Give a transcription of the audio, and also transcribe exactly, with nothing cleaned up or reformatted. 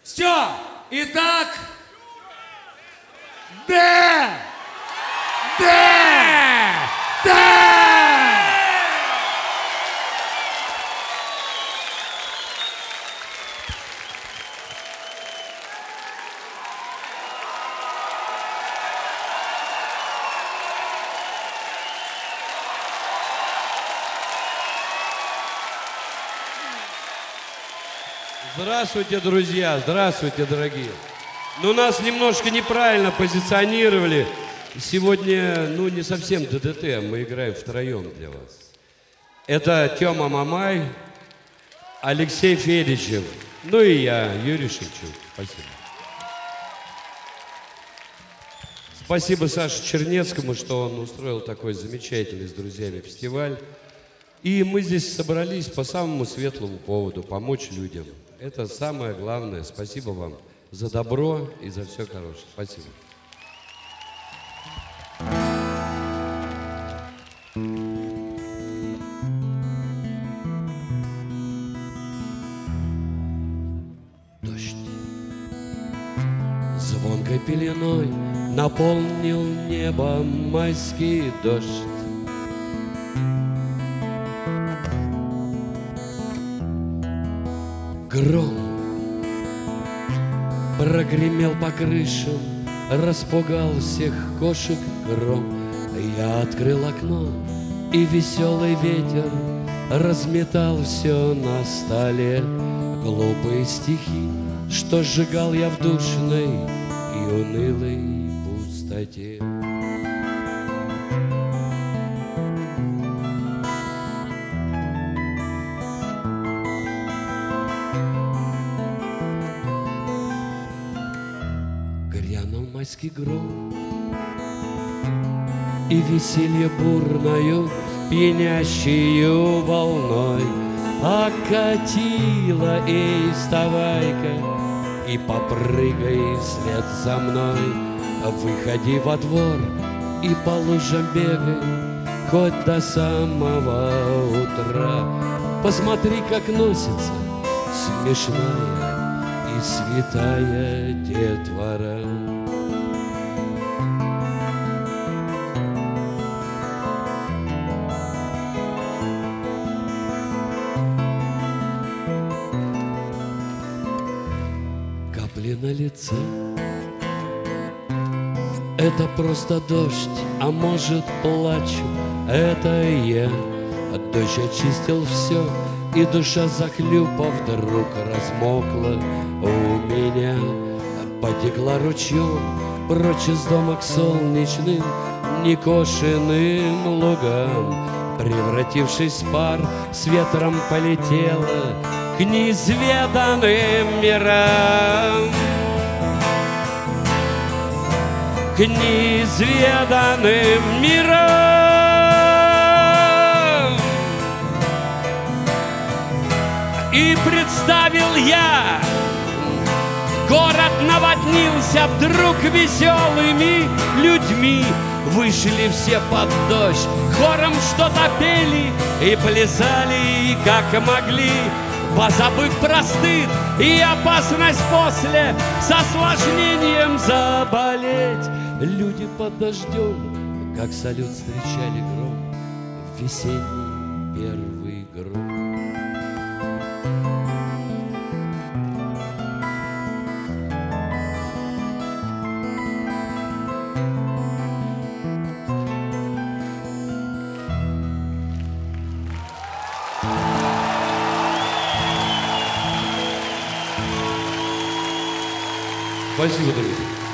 Все. Итак. Д. Д. Д. Здравствуйте, друзья! Здравствуйте, дорогие! Ну, нас немножко неправильно позиционировали. Сегодня, ну, не совсем ДДТ, мы играем втроем для вас. Это Тёма Мамай, Алексей Федичев, ну и я, Юрий Шевчук. Спасибо. Спасибо Саше Чернецкому, что он устроил такой замечательный с друзьями фестиваль. И мы здесь собрались по самому светлому поводу, помочь людям. Это самое главное. Спасибо вам за добро и за все хорошее. Спасибо. Дождь звонкой пеленой наполнил небо майский дождь. Гром прогремел по крышам, распугал всех кошек гром. Я открыл окно, и веселый ветер разметал все на столе. Глупые стихи, что сжигал я в душной и унылой пустоте. Майский гром, и веселье бурною, пьянящую волной окатила, эй, вставай-ка и попрыгай вслед за мной. Выходи во двор и по лужам бегай, хоть до самого утра. Посмотри, как носится смешная и святая детвора. На лице это просто дождь, а может, плачу, это я. Дождь очистил все, и душа, захлюпав, вдруг размокла у меня. Потекла ручьем прочь из дома к солнечным некошенным лугам. Превратившись в пар, с ветром полетела к неизведанным мирам. К неизведанным мирам. И представил я, город наводнился вдруг веселыми людьми. Вышли все под дождь, хором что-то пели и плясали, как могли, позабыв про стыд и опасность после с осложнением заболеть. Люди под дождем, как салют, встречали гром, весенний первый гром. Спасибо, дорогие.